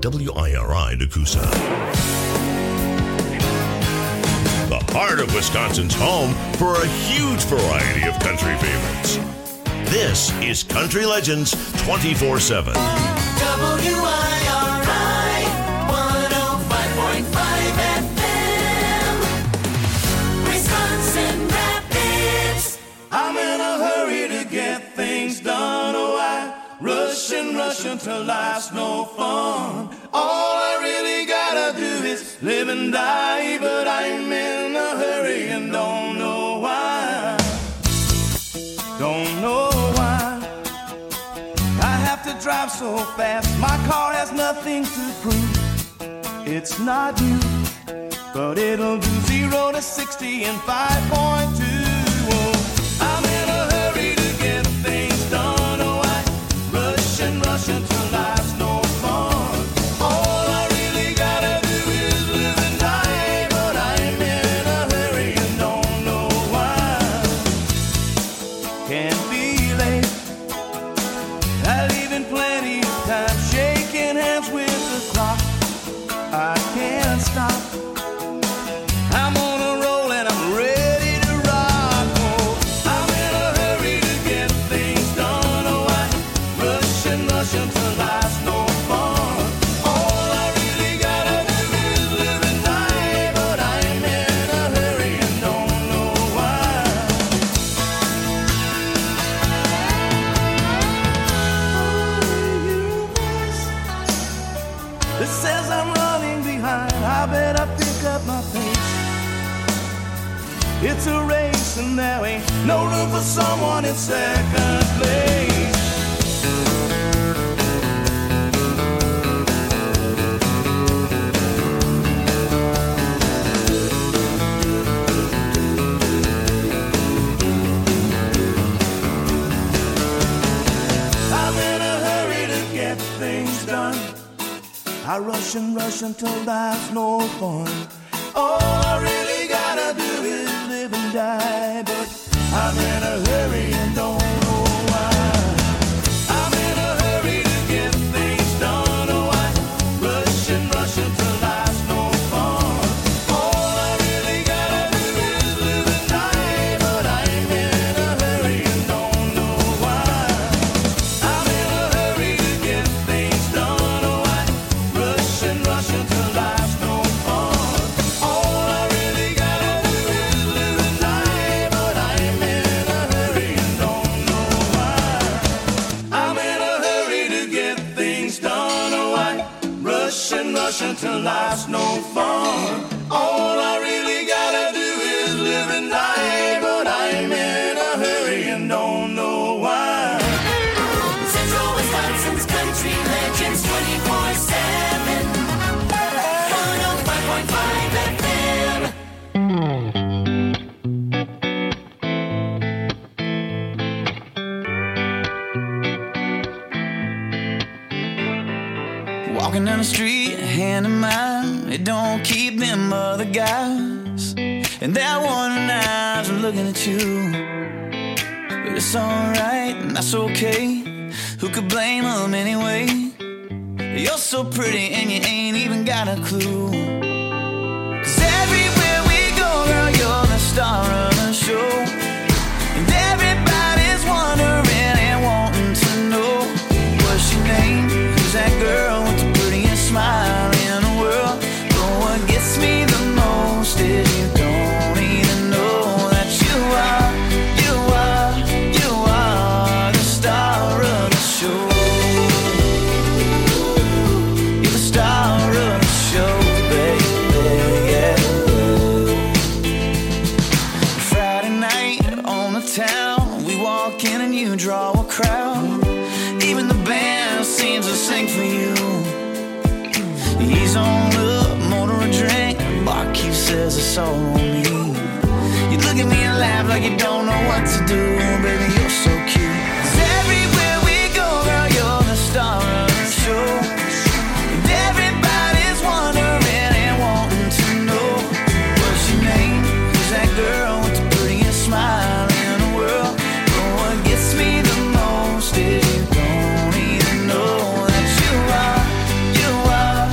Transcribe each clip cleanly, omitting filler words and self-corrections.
WIRI Nakusa. The heart of Wisconsin's home for a huge variety of country favorites. This is Country Legends 24/7. WIRI 105.5 FM, Wisconsin Rapids. I'm in a hurry to get things done. Oh, I rush until life's no fun. All I really gotta do is live and die, but I'm in a hurry and don't know why. Don't know why I have to drive so fast. My car has nothing to prove. It's not you, but it'll do 0 to 60 in 5.2. Oh, I'm in a hurry to get things done. Oh, I rush until life's no fun. All I really gotta do is live and die, but I'm in a hurry and don't know why. Can't be late. I leave in plenty of time, shaking hands with the clock. I can't stop. I'm on a roll and I'm ready to rock. Oh, I'm in a hurry to get things done. Oh, I rush until life's no fun. All I really gotta do is live and die, but I'm in a hurry and don't know why. This says I'm running behind. I better pick up my pace. It's a race and there ain't no room for someone in second place. I'm in a hurry to get things done. I rush until life's no fun. All I really gotta do is live and die, but I'm in a hurry and don't know why. I'm in a hurry to get things done. Oh, I rush until life's no fun. All I really gotta do is live and die, but I'm in a hurry and don't know why. I'm in a hurry to get things done. Oh, I rush until life's no fun. All I really gotta do is live and die, but I'm in a hurry and don't know why. I'm in a hurry to get things done. Oh, I rush until life's no fun. All I really gotta do is live and die, but I'm in a hurry and don't know why. Central Wisconsin's Country Legends 24/7, 105.5 FM. Walking down the street, hand in mine, it don't keep them other guys. And that one eyes are looking at you. But it's alright, and that's okay. Who could blame them anyway? You're so pretty and you ain't even got a clue. 'Cause everywhere we go, girl, you're the star of the show. And everybody's wondering and wanting to know, what's your name? Who's that girl with the prettiest smile in the world? But what gets me the most is you don't even know that you are the star of the show. You're the star of the show, baby, yeah. Friday night on the town, we walk in and you draw a crowd. Even the band seems to sing for you. He's on up, motor a drink, barkeep says it's all on me. You look at me and laugh like you don't know what to do, baby, you're so cute. 'Cause everywhere we go, girl, you're the star of the show. And everybody's wondering and wanting to know, what's your name? Who's that girl with the prettiest smile in the world? But what gets me the most is you don't even know that you are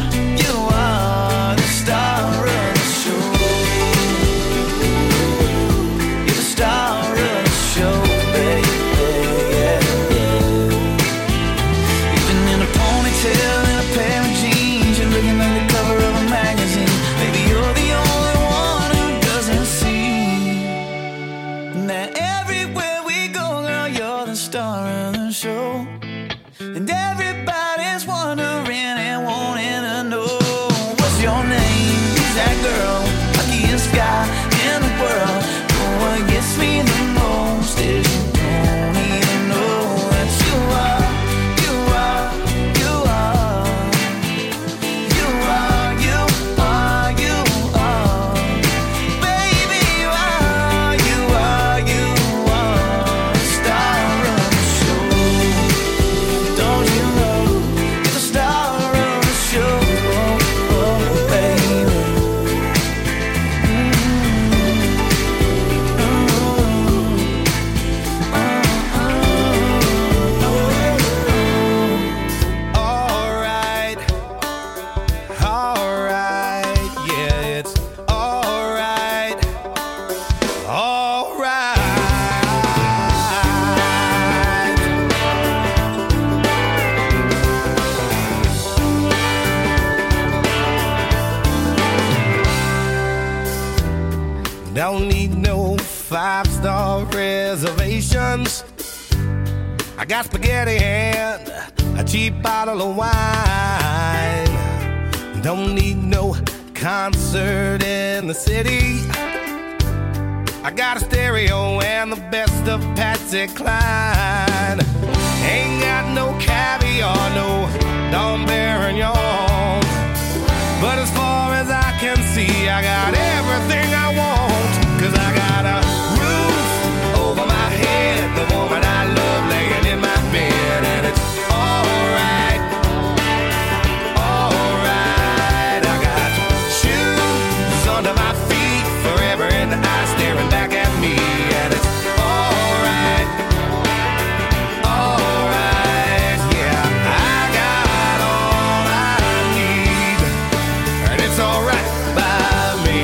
reservations. I got spaghetti and a cheap bottle of wine. Don't need no concert in the city. I got a stereo and the best of Patsy Cline. Ain't got no caviar, no Dom Perignon. But as far as I can see, I got everything I want. 'Cause I got a roof over my head, the woman I love laying in my bed, and it's alright, alright. I got shoes under my feet, forever in the eye staring back at me, and it's alright, alright. Yeah, I got all I need, and it's alright by me.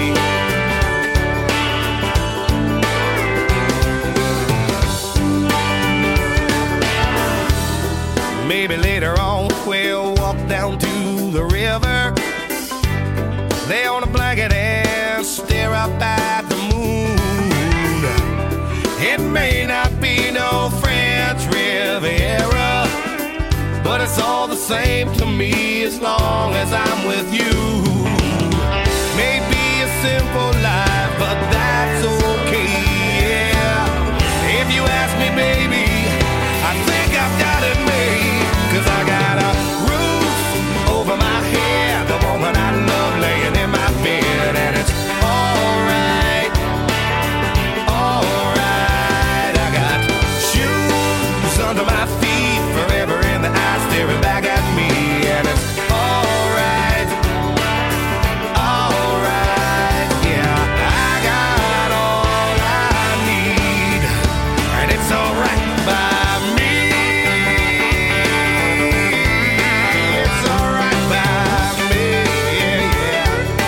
Maybe later on we'll walk down to the river, lay on a blanket and stare up at the moon. It may not be no French Riviera, but it's all the same to me as long as I'm with you. Maybe a simple life, but that's okay, yeah. If you ask me, baby, I think I've got it made. 'Cause I got a roof over my head, the woman I love laying in my bed, and it's alright, alright. I got shoes under my feet, forever in the eye staring back at me, and it's alright, alright. Yeah, I got all I need, and it's alright by me. It's alright by me, yeah, yeah.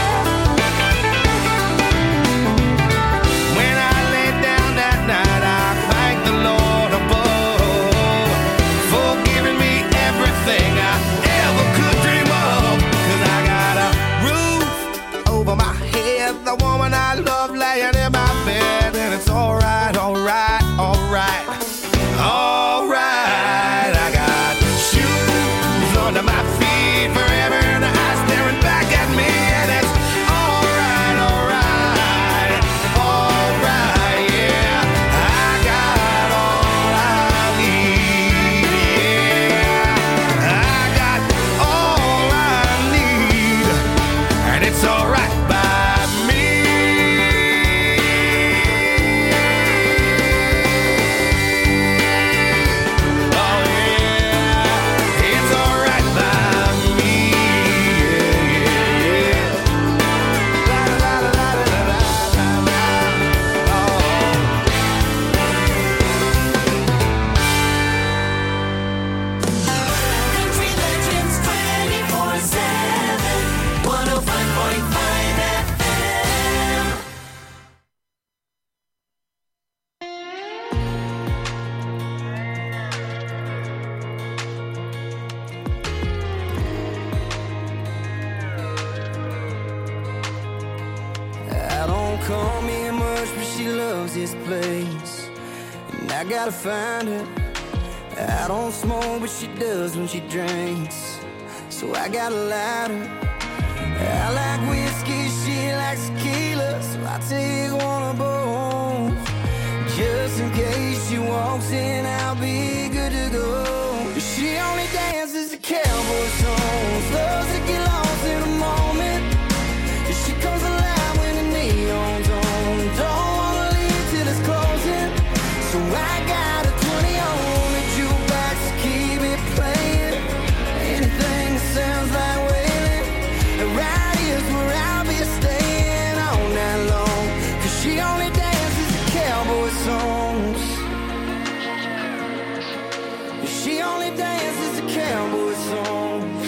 When I lay down that night, I thank the Lord above for giving me everything I ever could dream of. 'Cause I got a roof over my head, the woman I love laying in my bed, and it's alright, alright, alright, alright. I got shoes under my feet, forever in the eye staring back at me, and it's alright, alright, alright, yeah. I got all I need, yeah. I got all I need, and it's alright by me. Oh yeah, it's alright by me, yeah, yeah, yeah. La la la la la la la la. Oh. Country Legends 24/7, 105.5 FM. I don't call me much, but she loves this place, and I gotta find her. I don't smoke, but she does when she drinks, so I got a lighter. I like whiskey, she likes tequila, so I take one of both. Just in case she walks in, I'll be good to go. She only dances to cowboy songs, loves to get lost in a moment. She comes alive when the neon's on. Don't wanna leave till it's closing, so I got a 20 on the jukebox to keep it playing. Anything that sounds like wailing, right here's where I'll be staying all night long. 'Cause she only dances to cowboy songs. She only dances to cowboy songs.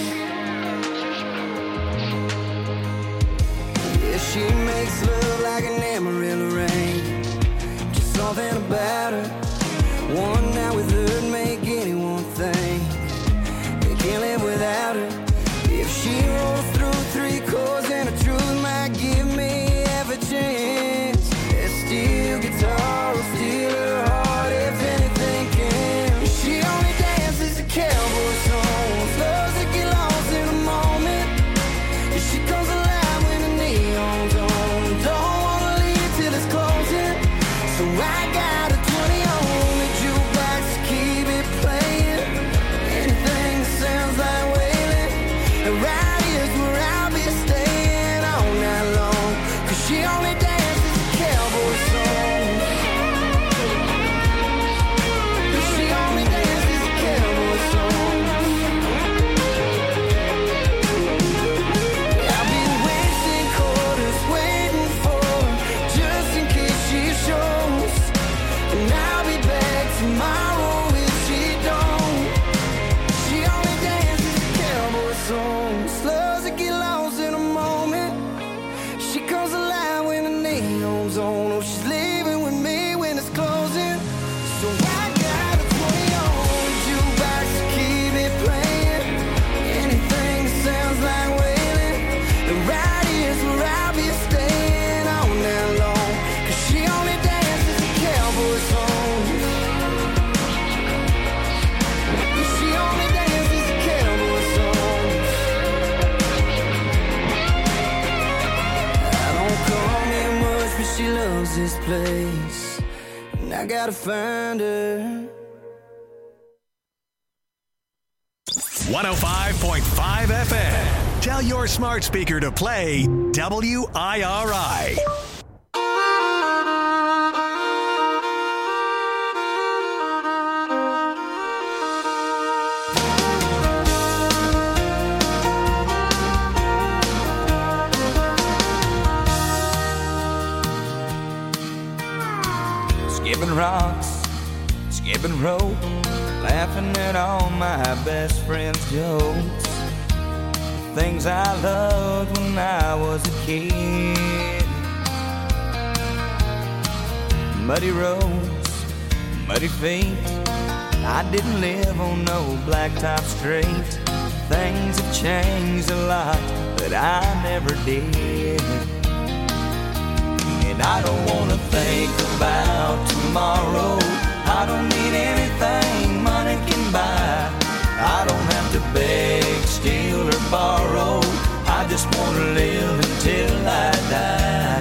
Yeah, she makes love like an Amarillo rain. Just something about her. One night with her would make anyone think they can't live without her. If she rolls through 3 chords and the truth might give me half a chance, that steel guitar will steal her heart. place, and I gotta find her. 105.5 FM. Tell your smart speaker to play WIRI. Skipping rocks, skipping rope, laughing at all my best friends' jokes. Things I loved when I was a kid. Muddy roads, muddy feet. I didn't live on no blacktop street. Things have changed a lot, but I never did. And I don't wanna think about tomorrow. I don't need anything money can buy. I don't have to beg, steal, or borrow. I just wanna live until I die.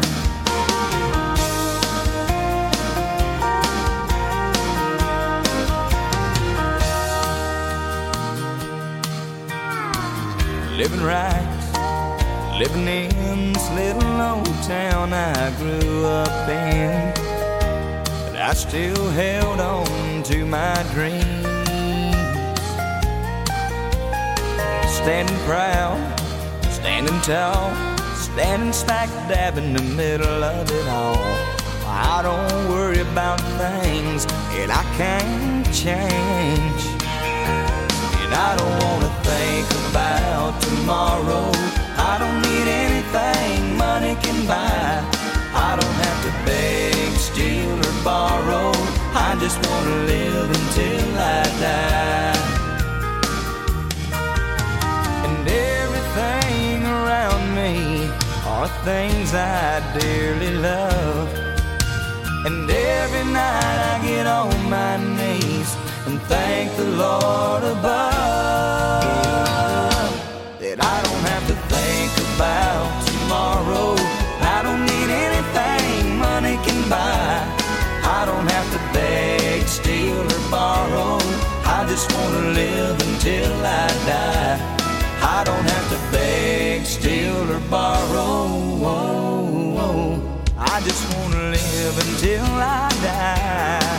Living right, living in this little old town I grew up in. But I still held on to my dreams. Standing proud, standing tall, standing smack dab in the middle of it all. I don't worry about things that I can't change. And I don't wanna think about tomorrow. I don't need anything money can buy. I don't have to beg, steal, or borrow. I just wanna live until I die. And everything around me are things I dearly love. And every night I get on my knees and thank the Lord above that I don't have to think about tomorrow. I don't need anything money can buy. I don't have to beg, steal, or borrow. I just wanna live until I die. I don't have to beg, steal, or borrow. I just wanna live until I die.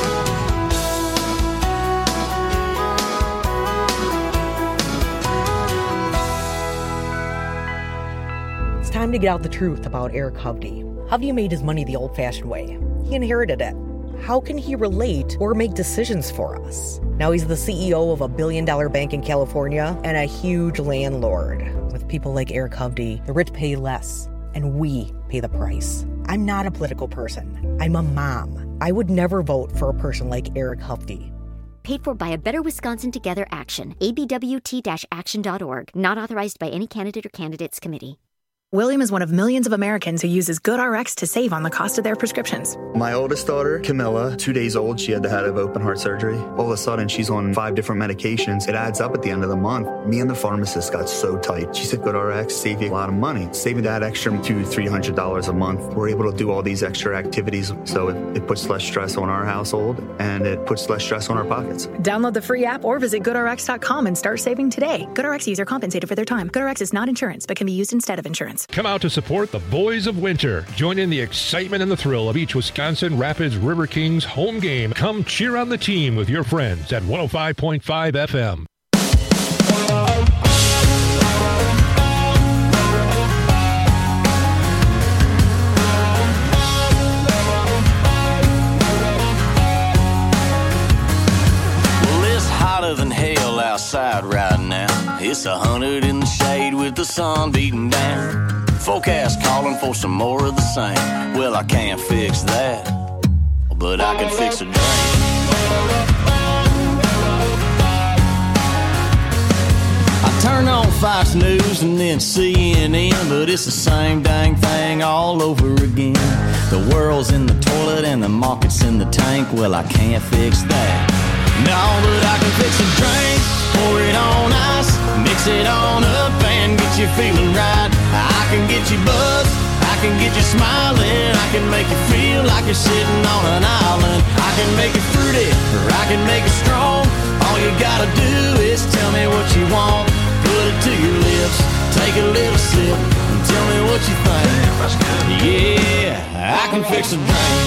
It's time to get out the truth about Eric Hovde. Hovde made his money the old-fashioned way. He inherited it. How can he relate or make decisions for us? Now he's the CEO of a billion-dollar bank in California and a huge landlord. With people like Eric Hovde, the rich pay less, and we pay the price. I'm not a political person. I'm a mom. I would never vote for a person like Eric Hovde. Paid for by a Better Wisconsin Together Action. abwt-action.org. Not authorized by any candidate or candidates committee. William is one of millions of Americans who uses GoodRx to save on the cost of their prescriptions. My oldest daughter, Camilla, 2 days old, she had to have open heart surgery. All of a sudden, she's on 5 different medications. It adds up at the end of the month. Me and the pharmacist got so tight. She said, GoodRx save you a lot of money. Saving that extra $200-300 a month. We're able to do all these extra activities, so it puts less stress on our household, and it puts less stress on our pockets. Download the free app or visit GoodRx.com and start saving today. GoodRx user compensated for their time. GoodRx is not insurance, but can be used instead of insurance. Come out to support the Boys of Winter. Join in the excitement and the thrill of each Wisconsin Rapids River Kings home game. Come cheer on the team with your friends at 105.5 FM. Well, it's hotter than hell outside right now. It's 100 in the shade with the sun beating down. Forecast calling for some more of the same. Well, I can't fix that, but I can fix a drain. I turn on Fox News and then CNN, but it's the same dang thing all over again. The world's in the toilet and the market's in the tank. Well, I can't fix that. No, but I can fix a drink, pour it on ice, mix it on up and get you feeling right. I can get you buzzed, I can get you smiling, I can make you feel like you're sitting on an island. I can make it fruity, or I can make it strong. All you gotta do is tell me what you want. Put it to your lips, take a little sip, and tell me what you think. Yeah, I can fix a drink.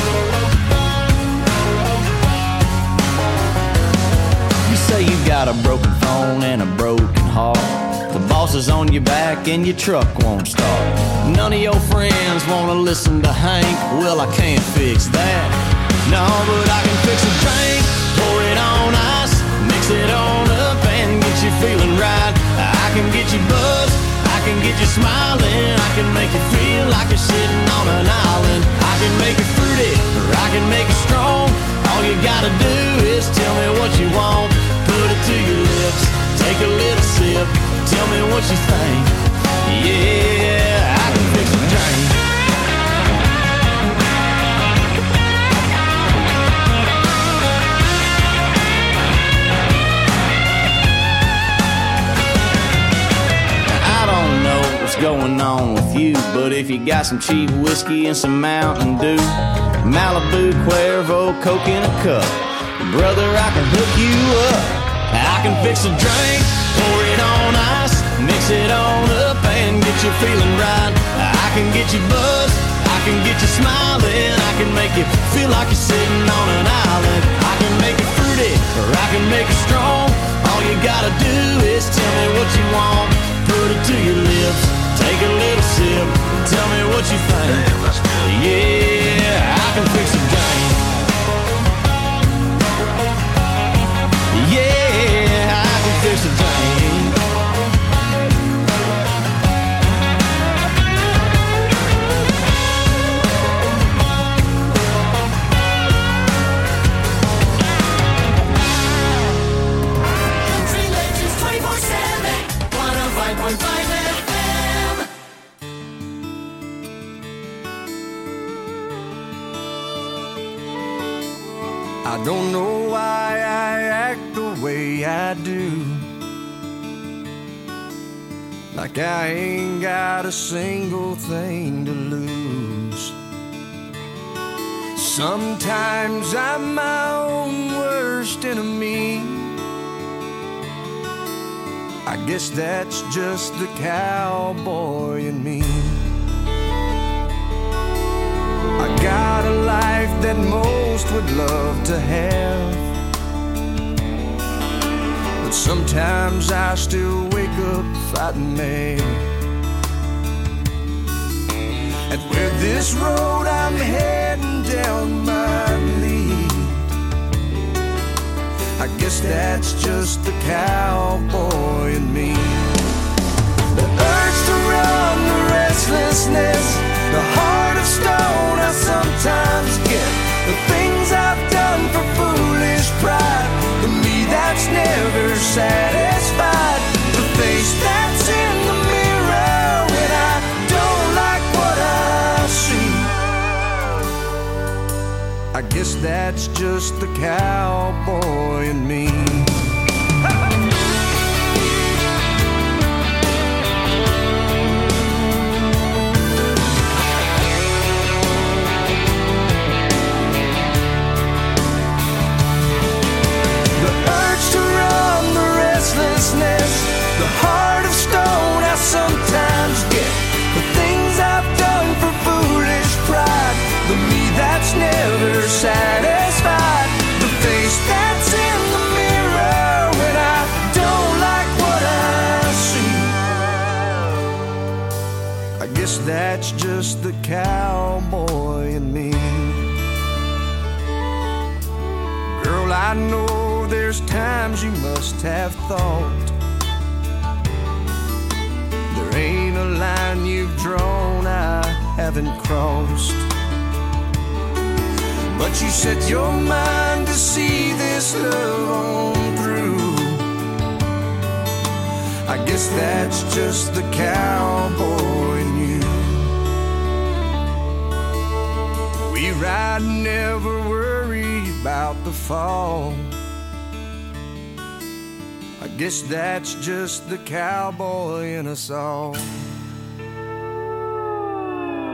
You say you got a broken phone and a broken heart. The boss is on your back and your truck won't start. None of your friends wanna listen to Hank. Well, I can't fix that. No, but I can fix a drink. Pour it on ice, mix it on up and get you feeling right. I can get you buzzed, I can get you smiling. I can make you feel like you're sitting on an island. I can make it fruity, or I can make it strong. All you gotta do is tell me what you want. Put it to your lips, take a little sip, tell me what you think. Yeah, I can fix a drink. I don't know what's going on with you, but if you got some cheap whiskey and some Mountain Dew, Malibu, Cuervo, Coke in a cup, brother, I can hook you up. I can fix a drink, pour it on ice, mix it on up and get you feeling right. I can get you buzzed, I can get you smiling. I can make you feel like you're sitting on an island. I can make it fruity, or I can make it strong. All you gotta do is tell me what you want. Put it to your lips, take a little sip, tell me what you think. Yeah, I can fix a drink. Yeah, I can fix a drink. Country Legends 24/7, 105.5 FM. I don't know why I act the way I do. Like I ain't got a single thing to lose. Sometimes I'm my own worst enemy. I guess that's just the cowboy in me. I got a life that most would love to have, but sometimes I still wake up fighting mad. And where this road I'm heading down might lead, I guess that's just the cowboy in me. The urge to run, the restlessness, the heart of stone I sometimes get. The things I've done for foolish pride, for me that's never satisfied. The face that's in the mirror when I don't like what I see, I guess that's just the cowboy in me. The heart of stone I sometimes get. The things I've done for foolish pride, the me that's never satisfied. The face that's in the mirror when I don't like what I see, I guess that's just the cowboy in me. Girl, I know there's times you must have thought there ain't a line you've drawn I haven't crossed. But you set your mind to see this love on through. I guess that's just the cowboy in you. We ride, never worry about the fall. I guess that's just the cowboy in us all.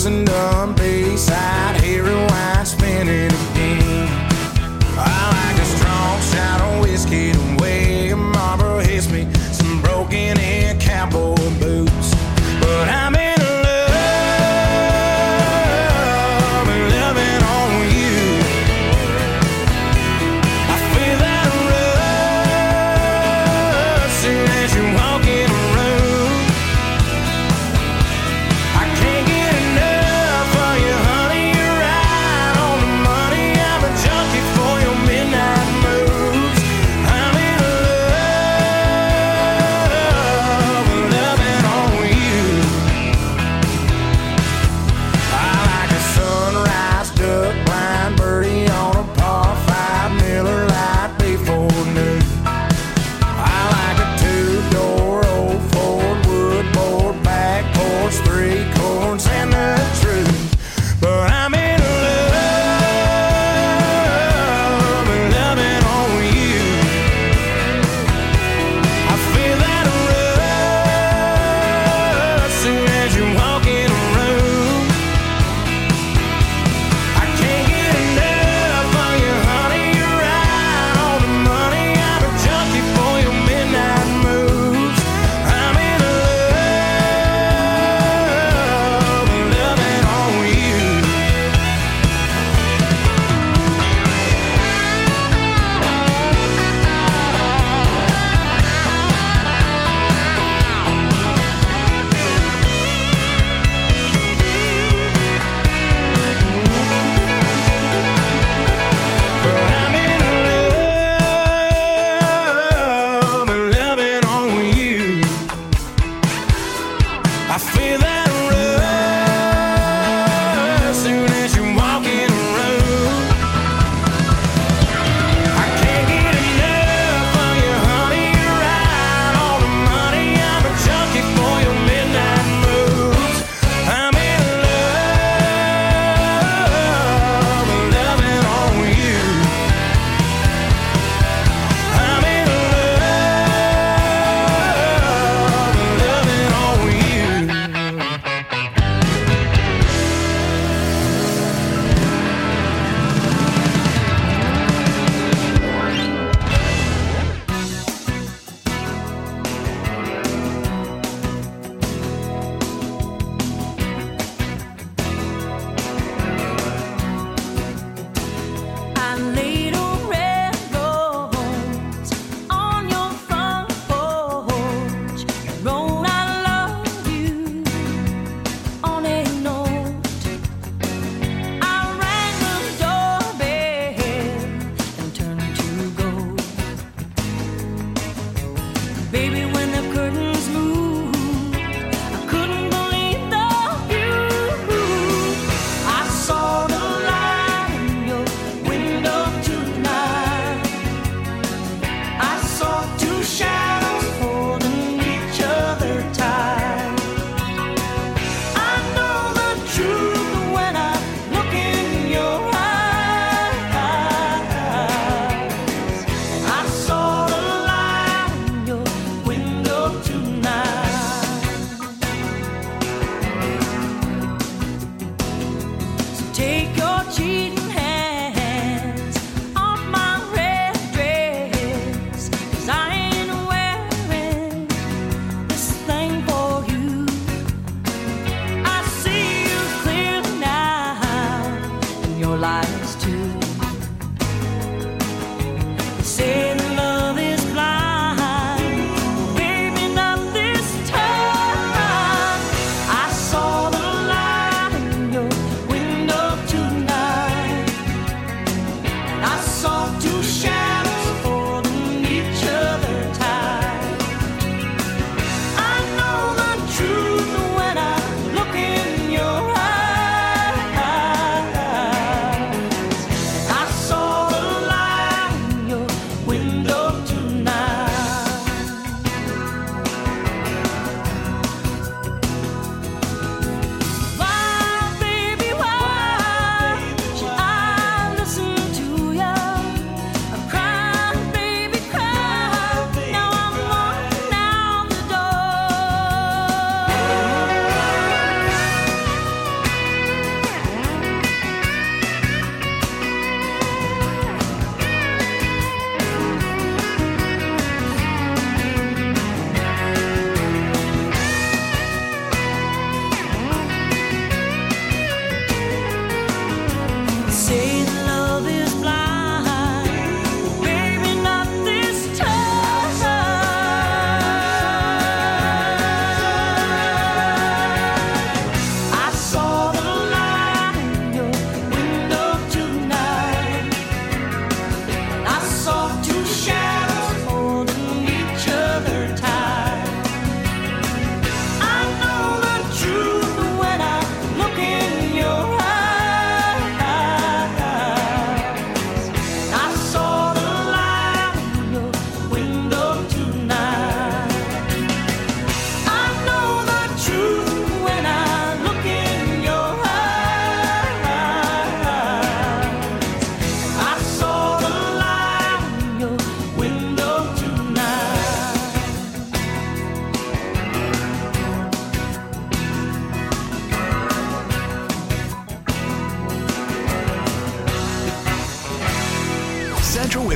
and done, Bayside, heroin, spinning again. I like a strong shot of whiskey the way Marlboro hits me, some broken in cowboy boots. But I'm in love and loving on you. I feel that rush as you walk in the room. I can't get enough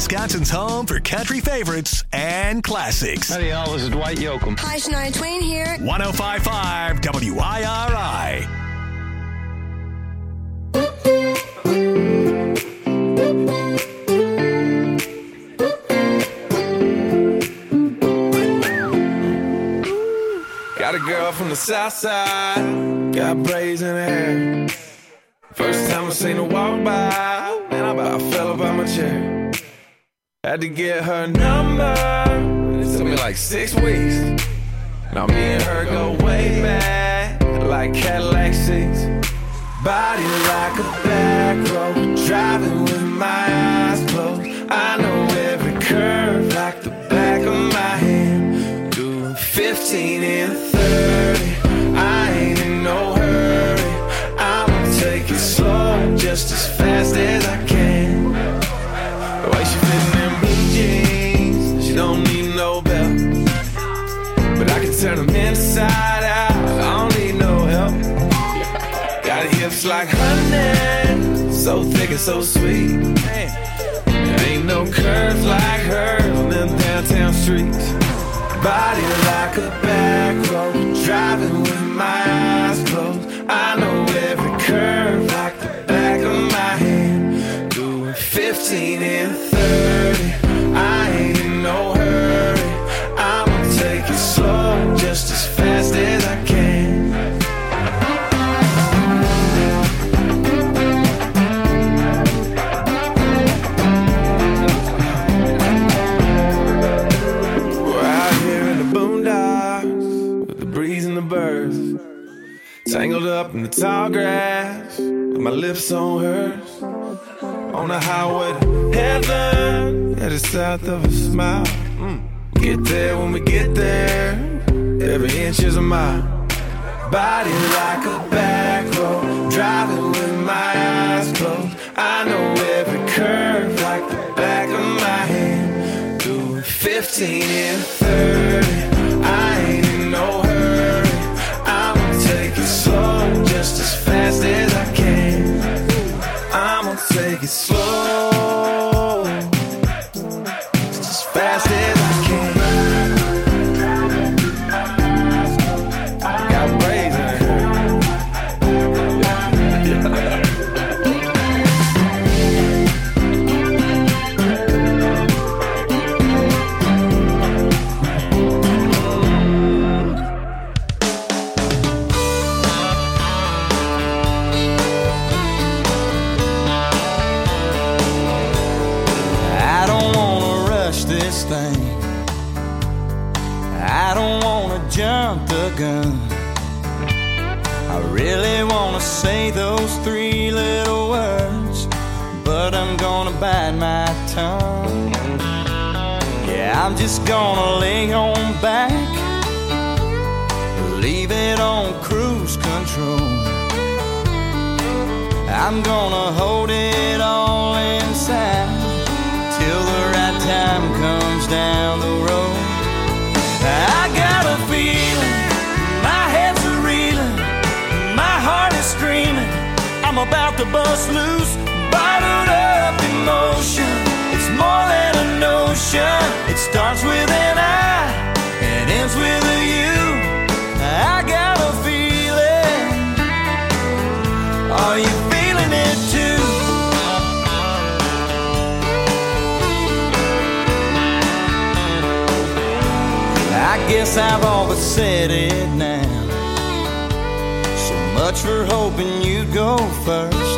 Wisconsin's home for country favorites and classics. Howdy, y'all. This is Dwight Yoakam. Hi, Shania Twain here. 105.5 WIRI. Got a girl from the south side, got braids in her hair. First time I seen her walk by, man, I about fell up out my chair. Had to get her number, it took me like 6 weeks. Now me and her go way back, like Cadillac seats. Body like a back road, driving with my eyes closed. I know every curve like the back of my hand. Doing 15 and 30, I ain't in no hurry. I'ma take it slow, just as fast as I can. The way she fitting in blue jeans, she don't need no belt. But I can turn them inside out, I don't need no help. Got hips like honey, so thick and so sweet. There ain't no curves like hers on them downtown streets. Body like a back road, driving with my eyes closed. I know every curve like the back of my hand. Doing 15 and 30, I ain't in no hurry. I'ma take it slow, just as fast as I can. Tangled up in the tall grass, with my lips on hers. On the highway to heaven, headed south of a smile. Get there when we get there, every inch is a mile. Body like a back road, driving with my eyes closed. I know every curve like the back of my hand. Doing 15 and 30, I ain't in no hurry. I'ma take it slow, just as fast as I can. I'ma take it slow, just as fast as I can. Got braids in her. I don't wanna jump the gun. I really wanna say those 3 little words, but I'm gonna bite my tongue. Yeah, I'm just gonna lay on back, leave it on cruise control. I'm gonna hold it all inside till the right time comes down the road. I got a feeling, my head's a reeling, my heart is screaming, I'm about to bust loose, bottled up emotion. It's more than a notion, it starts with an I and ends with a you. I got a feeling, are you feeling it too? I guess I've all but said it now. So much for hoping you'd go first.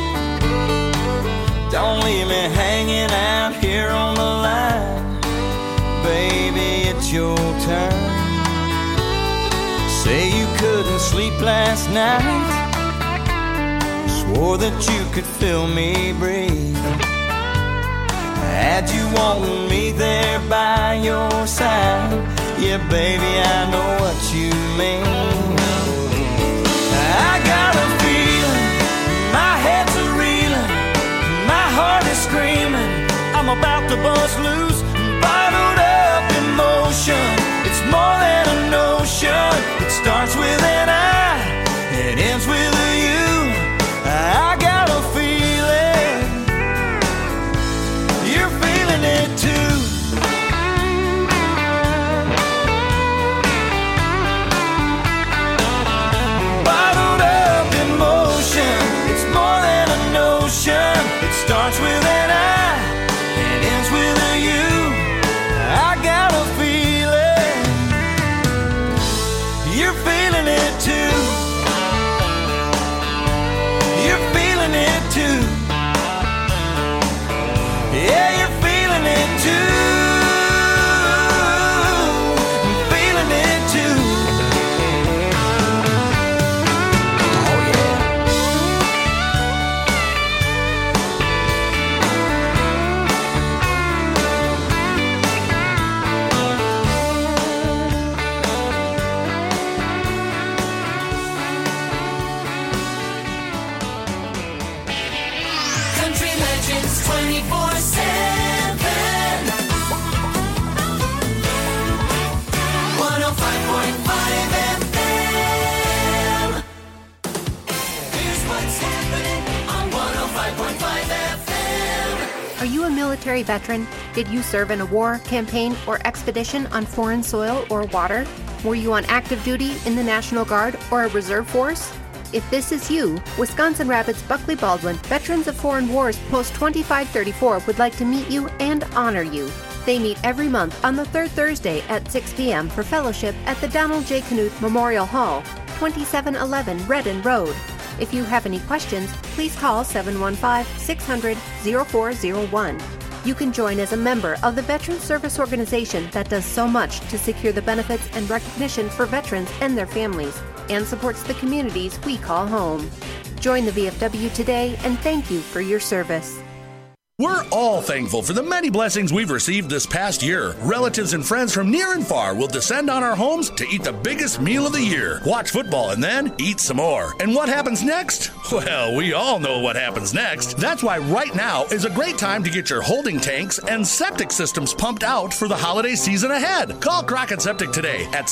Don't leave me hanging out here on the line. Baby, it's your turn. Say you couldn't sleep last night, swore that you could feel me breathe. Had you wanting me there by your side, yeah, baby, I know what you mean. I got a feeling, my head's a reeling, my heart is screaming, I'm about to bust loose, bottled up emotion. It's more than a notion, it starts with an I, it ends with a you. I got a feeling, you're feeling Legends 24/7. 105.5 FM. Here's what's happening on 105.5 FM. Are you a military veteran? Did you serve in a war, campaign, or expedition on foreign soil or water? Were you on active duty in the National Guard or a reserve force? If this is you, Wisconsin Rapids Buckley Baldwin Veterans of Foreign Wars Post 2534 would like to meet you and honor you. They meet every month on the third Thursday at 6 p.m. for fellowship at the Donald J. Knuth Memorial Hall, 2711 Redden Road. If you have any questions, please call 715-600-0401. You can join as a member of the Veteran Service Organization that does so much to secure the benefits and recognition for veterans and their families, and supports the communities we call home. Join the VFW today, and thank you for your service. We're all thankful for the many blessings we've received this past year. Relatives and friends from near and far will descend on our homes to eat the biggest meal of the year, watch football, and then eat some more. And what happens next? Well, we all know what happens next. That's why right now is a great time to get your holding tanks and septic systems pumped out for the holiday season ahead. Call Crockett Septic today at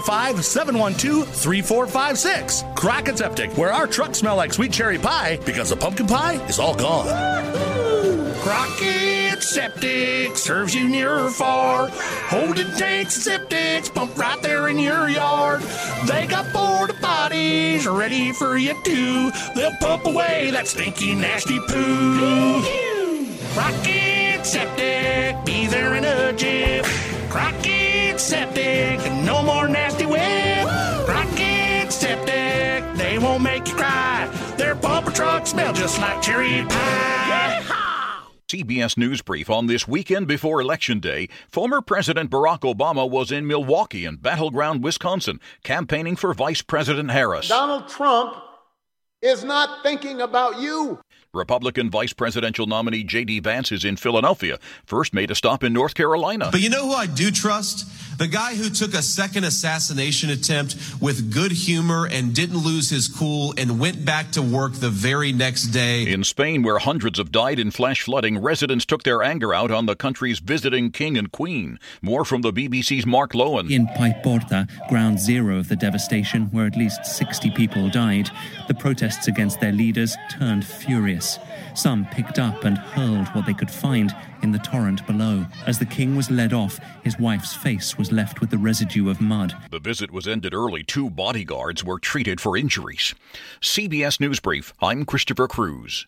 715-712-3456. Crockett Septic, where our trucks smell like sweet cherry pie because the pumpkin pie is all gone. Crockett Septic serves you near or far. Holding tanks and septics pumped right there in your yard. They got porta potties ready for you too. They'll pump away that stinky, nasty poo. Crockett Septic, be there in a jiff. Crockett Septic, no more nasty whip. Crockett Septic, they won't make you cry. Their pumper trucks smell just like cherry pie. CBS News Brief on this weekend before Election Day. Former President Barack Obama was in Milwaukee in battleground Wisconsin, campaigning for Vice President Harris. Donald Trump is not thinking about you. Republican vice presidential nominee J.D. Vance is in Philadelphia, first made a stop in North Carolina. But you know who I do trust? The guy who took a second assassination attempt with good humor and didn't lose his cool and went back to work the very next day. In Spain, where hundreds have died in flash flooding, residents took their anger out on the country's visiting king and queen. More from the BBC's Mark Lowen. In Paiporta, ground zero of the devastation, where at least 60 people died, the protests against their leaders turned furious. Some picked up and hurled what they could find in the torrent below. As the king was led off, his wife's face was left with the residue of mud. The visit was ended early. 2 bodyguards were treated for injuries. CBS News Brief, I'm Christopher Cruz.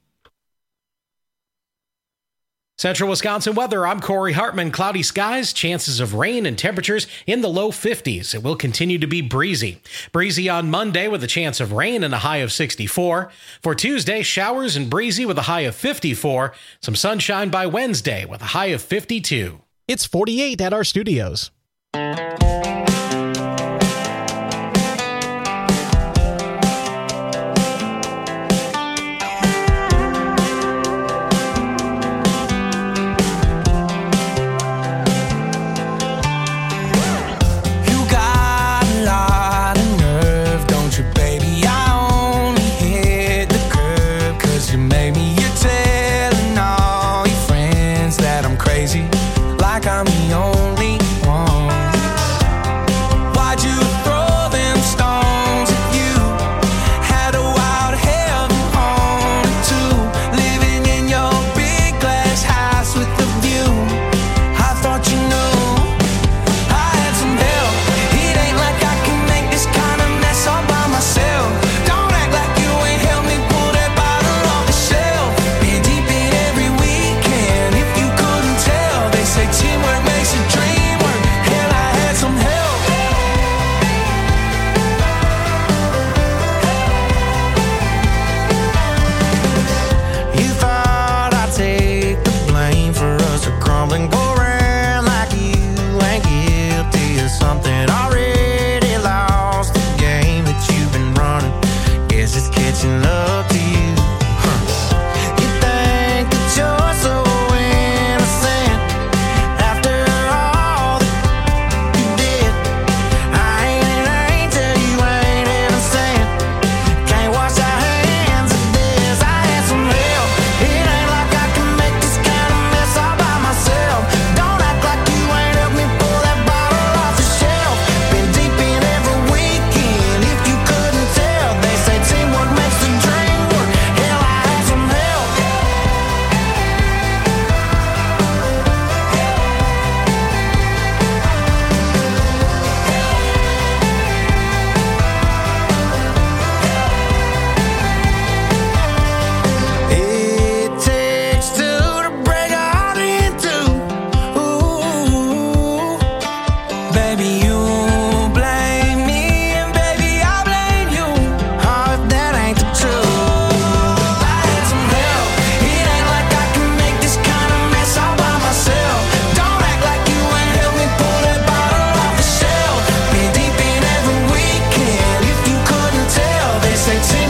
Central Wisconsin weather, I'm Corey Hartman. Cloudy skies, chances of rain and temperatures in the low 50s. It will continue to be breezy. Breezy on Monday with a chance of rain and a high of 64. For Tuesday, showers and breezy with a high of 54. Some sunshine by Wednesday with a high of 52. It's 48 at our studios. Like I'm the only one.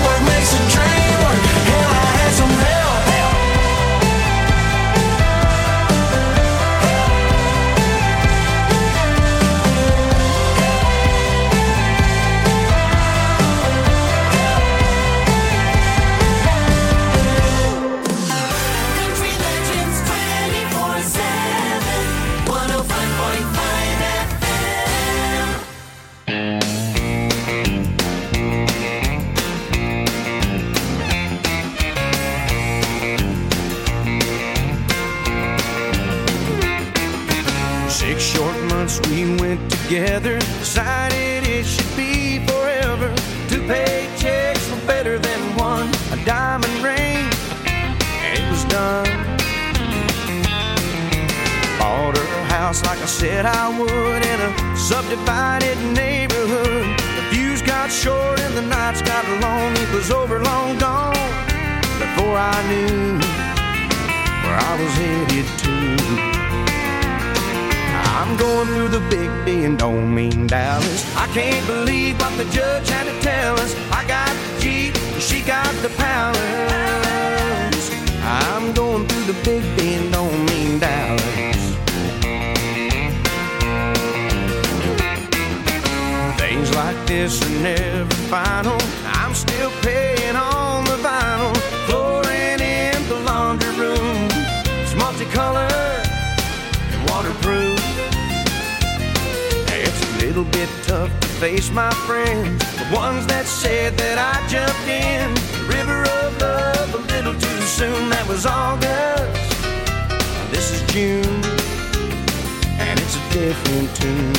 Teamwork makes the dream work. Hell, I had some help. 6 short months we went together, decided it should be forever. 2 paychecks were better than one, a diamond ring, and it was done. Bought her a house like I said I would in a subdivided neighborhood. The views got short and the nights got long. It was over, long gone, before I knew where I was headed to. I'm going through the big D and don't mean Dallas. I can't believe what the judge had to tell us. I got the Jeep, she got the palace. I'm going through the big D and don't mean Dallas. Things like this are never final. I'm still paying on the vinyl. Flooring in the laundry room, it's multicolored and waterproof. It's a little bit tough to face my friends, the ones that said that I jumped in the river of love a little too soon. That was August, this is June, and it's a different tune.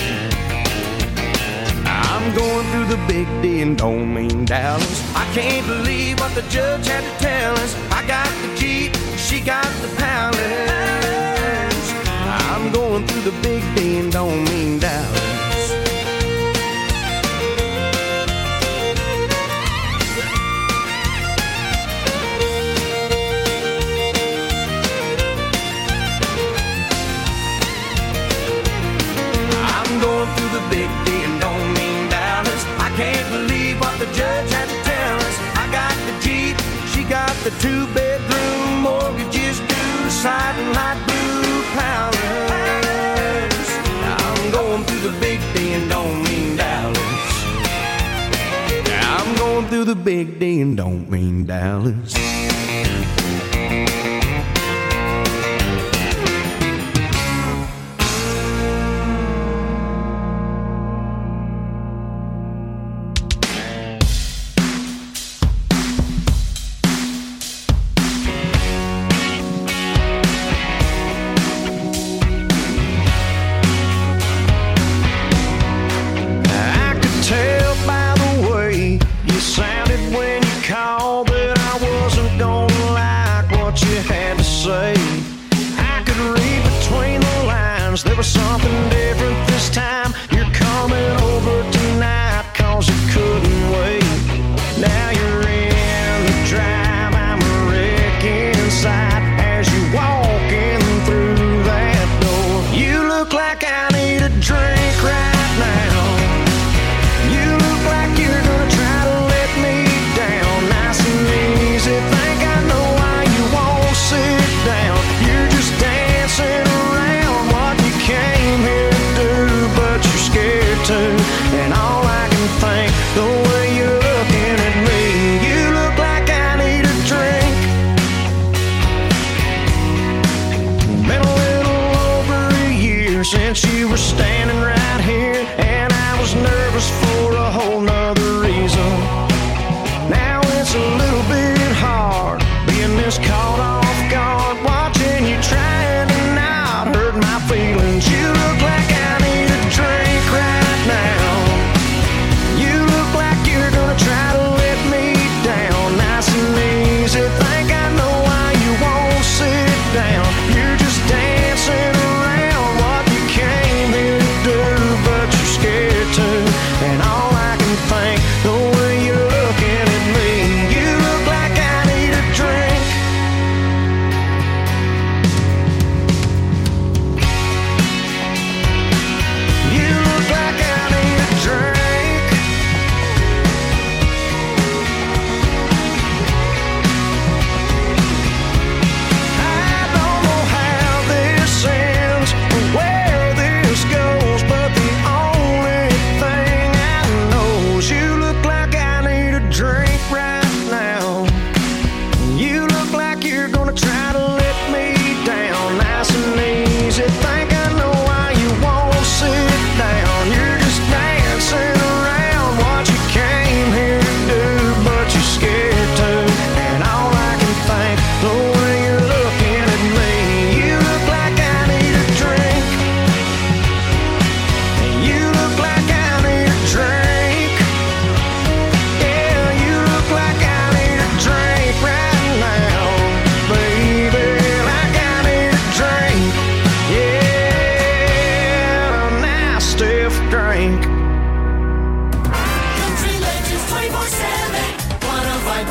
I'm going through the big D and don't mean Dallas. I can't believe what the judge had to tell us. I got the Jeep, she got the palace. I'm going through the big D and don't mean Dallas. I'm going through the big D and don't mean Dallas. I can't believe what the judge had to tell us. I got the Jeep, she got the 2-bedroom, mortgages due, siding light blue palace. I'm going through the big D and don't mean Dallas. I'm going through the big D and don't mean Dallas.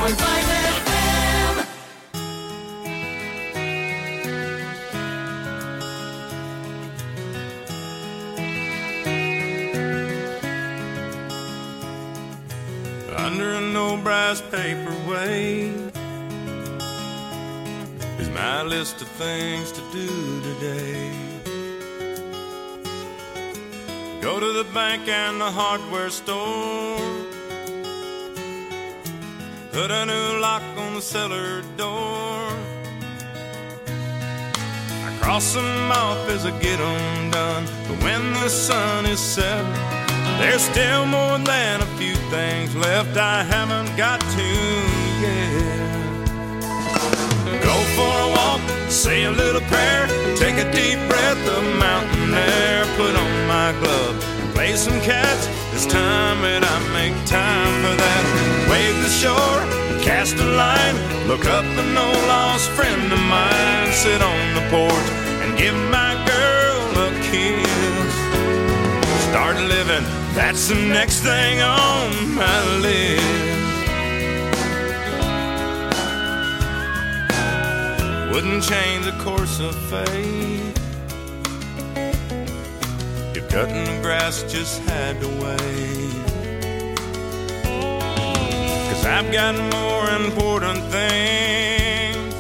FM. Under an old brass paperweight is my list of things to do today. Go to the bank and the hardware store, put a new lock on the cellar door. I cross them off as I get them done, but when the sun is set, there's still more than a few things left I haven't got to yet. Go for a walk, say a little prayer, take a deep breath of mountain air, put on my glove and play some catch. It's time that I make time for that. Wave the shore, cast a line, look up an old lost friend of mine, sit on the porch and give my girl a kiss. Start living, that's the next thing on my list. Wouldn't change the course of fate if cutting the grass just had to wait. 'Cause I've got more important things,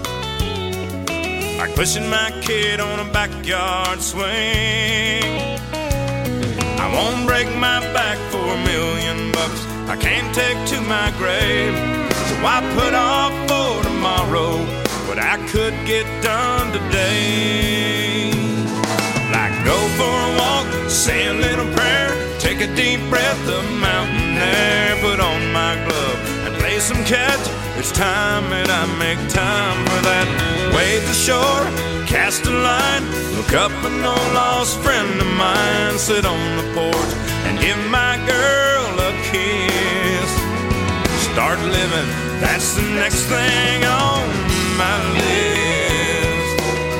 like pushing my kid on a backyard swing. I won't break my back for $1 million. I can't take to my grave, so I put off for tomorrow what I could get done today. Like go for a walk, say a little prayer, take a deep breath of mountain air, put on my glove and play some catch. It's time that I make time for that. Wave the shore, cast a line, look up an old lost friend of mine, sit on the porch and give my girl a kiss. Start living, that's the next thing on my list.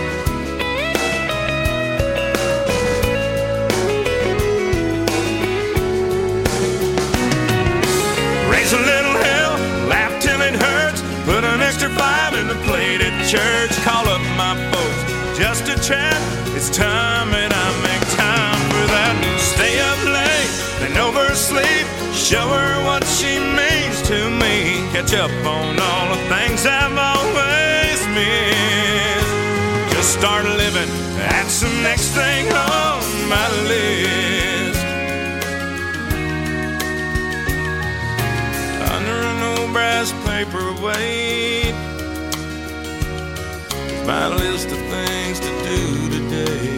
Raise a little hell, laugh till it hurts, put an extra 5 in the plate at church, call up my folks just to chat. It's time that I make time for that. Stay up late, then oversleep, show her what she means to me, catch up on all the things I've always missed. Just start living, that's the next thing on my list. Under an old brass paperweight, my list of things to do today.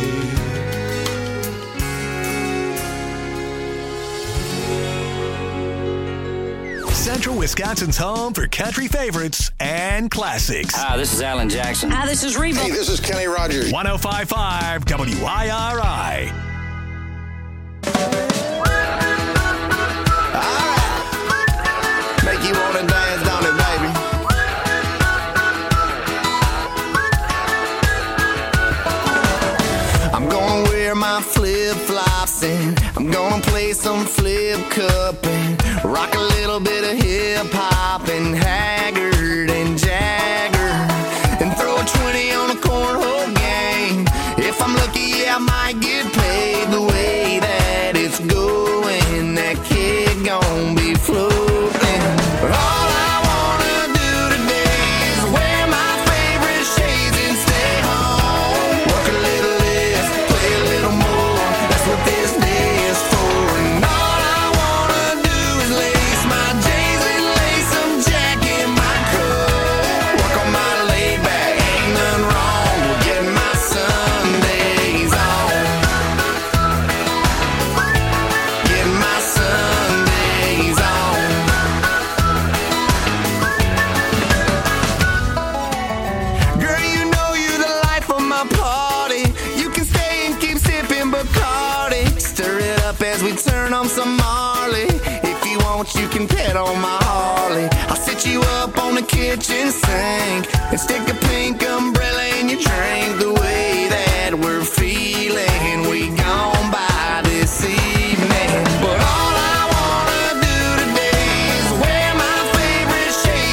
Central Wisconsin's home for country favorites and classics. Hi, this is Alan Jackson. Hi, this is Reba. Hey, this is Kenny Rogers. 105.5 WIRI. Make you wanna dance, don't it, baby? I'm gonna wear my flip-flops and I'm gonna play some flip cup and rock a little bit of hip-hop and Haggard and Jagger and throw a 20 on a cornhole game. If I'm lucky, yeah, I might get paid. The way that it's going, that kid gon' be floating. But all I wanna do today is wear my favorite shades and stay home. Work a little less, play a little more. That's what this day is for. And all I wanna do is lace my J's and lace some Jack in my coat. Work on my laid back, ain't nothing wrong with getting my Sundays on. Getting my Sundays on. Girl, you know you're the life of my party. You can stay and keep sipping Bacardi. Stir it up as we turn on some Marley. If you want, you can pet on my Harley. I'll sit you up on the kitchen sink and stick a pink umbrella in your drink. The way that we're feeling, we gone by this evening. But all I wanna do today is wear my favorite shades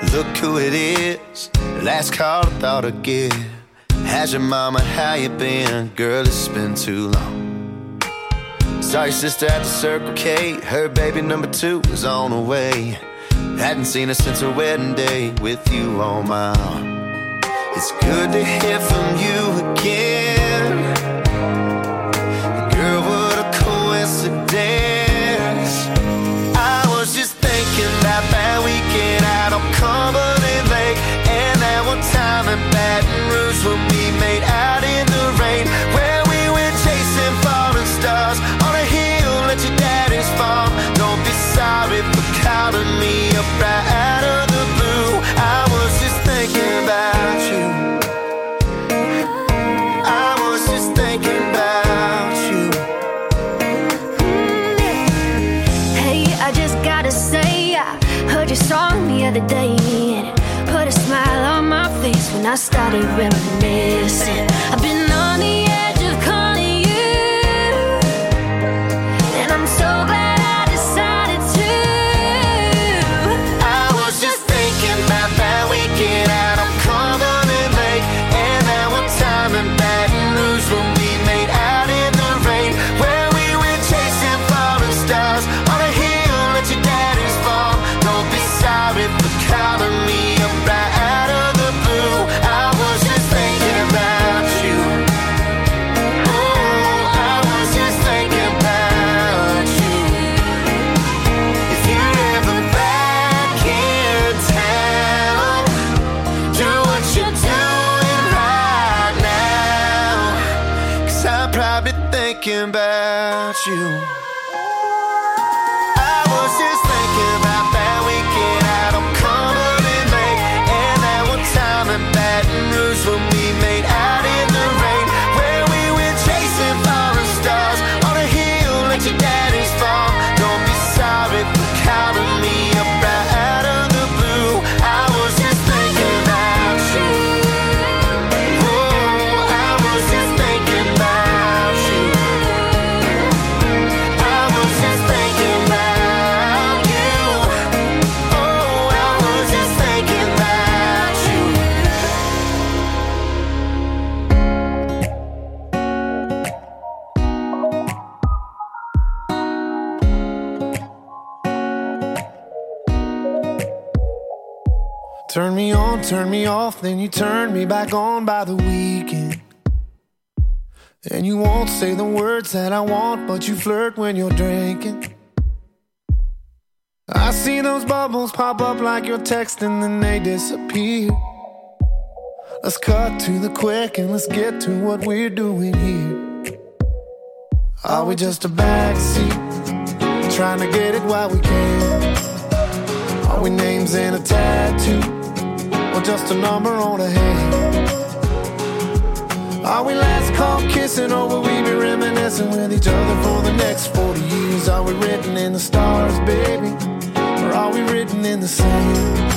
Look who it is, last call I thought I'd give. How's your mama, how you been? Girl, it's been too long. Saw your sister at the Circle K, her baby number 2 was on the way. Hadn't seen her since her wedding day, with you on my arm. It's good to hear from you again. Girl, what a coincidence. I was just thinking about that weekend out on Cumberland Lake, and that one time in Baton Rouge when we made out in the rain, where we went chasing falling stars on a hill at your daddy's farm. Don't be sorry for calling me up right out of the blue. I was just thinking about you. I was just thinking about you. Hey, I just gotta say, I heard your song the other day, and it put a smile on my face when I started reminiscing. I've been on the edge of calling you, and I'm so glad I decided to. I was just thinking about that weekend out on Cumberland Lake, and that one time in Baton Rouge when we made out in the rain, where we went chasing falling stars on a hill at your daddy's farm. Don't be sorry for calling me up right out of the blue. I was just thinking about you. Oh, I was just thinking about you. If you're ever back in town, do what you're doing right now, 'cause I'm probably thinking about you. I was just thinking about that weekend out on Cumberland Lake, and that one time in Baton Rouge when we made out in the rain, where we went chasing falling stars on a hill at your daddy's farm. Don't be sorry for calling me up right out of the blue. I was just thinking about you. Oh, I was just thinking about you. I was just thinking about you. Oh, I was just thinking about you. Turn me on, turn me off, then you turn me back on by the weekend. And you won't say the words that I want, but you flirt when you're drinking. I see those bubbles pop up like you're texting, then they disappear. Let's cut to the quick and let's get to what we're doing here. Are we just a backseat, trying to get it while we can? Are we names in a tattoo, or just a number on a hand? Are we last call kissing, or will we be reminiscing with each other for the next 40 years? Are we written in the stars, baby, or are we written in the sand?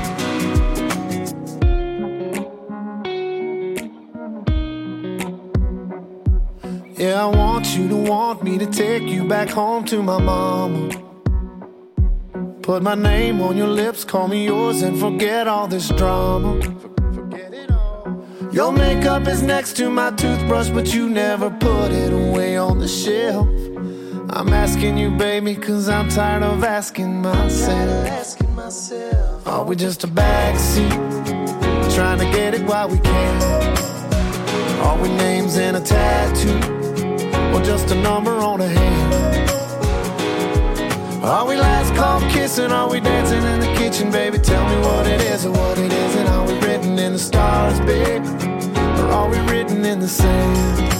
Yeah, I want you to want me to take you back home to my mama. Put my name on your lips, call me yours, and forget all this drama. Your makeup is next to my toothbrush, but you never put it away on the shelf. I'm asking you, baby, 'cause I'm tired of asking myself. Are we just a backseat, trying to get it while we can? Are we names in a tattoo, or just a number on a hand? Are we last call kissing? Are we dancing in the kitchen, baby? Tell me what it is or what it isn't. Are we written in the stars, baby, or are we written in the sand?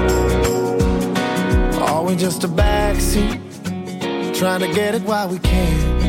Just a backseat, trying to get it while we can.